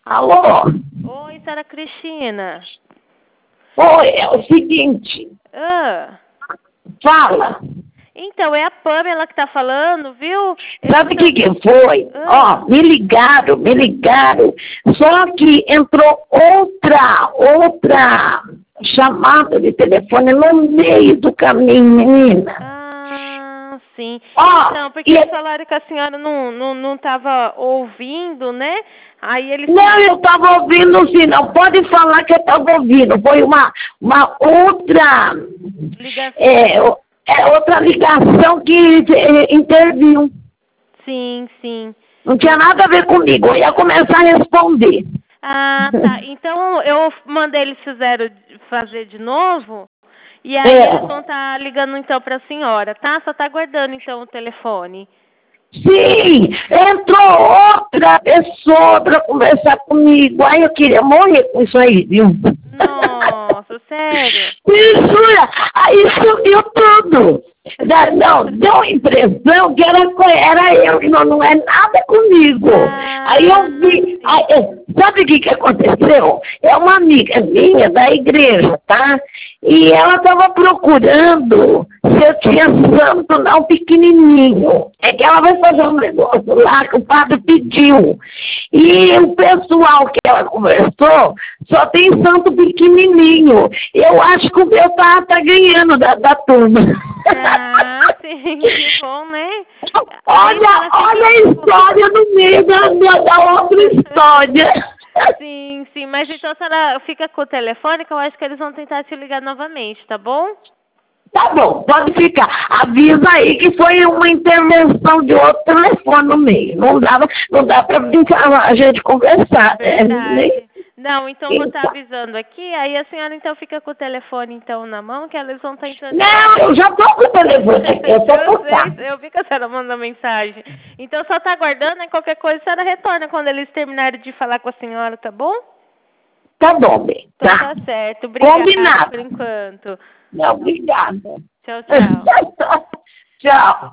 Alô? Oi, senhora Cristina. Oi, é o seguinte, Ah, fala. então, é a Pamela que tá falando, viu? Sabe o que foi? Ah. Me ligaram. Só que entrou outra chamada de telefone no meio do caminho, menina. Ah, sim. Ó, Então, porque eles falaram que a senhora não tava ouvindo, né? Aí eles... Não, eu estava ouvindo sim, não pode falar que eu estava ouvindo. Foi uma outra... Ligação. outra ligação que interviu. Sim. Não tinha nada a ver comigo, eu ia começar a responder. Ah, tá. Então, eu mandei eles fazer de novo. E aí eles vão estar ligando então para a senhora, tá? Só tá aguardando então o telefone. Sim, entrou outra pessoa para conversar comigo. Aí eu queria morrer com isso aí, viu? Nossa, sério? Isso, aí sumiu tudo. Não, deu a impressão que era eu, e não é nada comigo. Aí eu vi, sabe o que aconteceu? É uma amiga minha da igreja, tá? E ela estava procurando se eu tinha santo não pequenininho. É que ela vai fazer um negócio lá que o padre pediu. E o pessoal que ela conversou só tem santo pequenininho. Eu acho que o meu tá ganhando da turma. Ah, sim, que bom, né? Olha a história no meio da outra história. Sim, mas então a senhora fica com o telefone que eu acho que eles vão tentar te ligar novamente, tá bom? Tá bom, pode ficar. Avisa aí que foi uma intervenção de outro telefone no meio. Não dá pra a gente conversar. Verdade. Não, então vou estar avisando aqui, aí a senhora então fica com o telefone então na mão, que eles vão estar entrando. Não, eu já tô com o telefone aqui, eu tô por Eu vi que a senhora mandou mensagem. Então só tá aguardando, né? Qualquer coisa a senhora retorna quando eles terminarem de falar com a senhora, tá bom? Tá bom, bem. Então tá certo. Obrigada Combinado. por enquanto. Não, obrigada. Tchau. Tchau.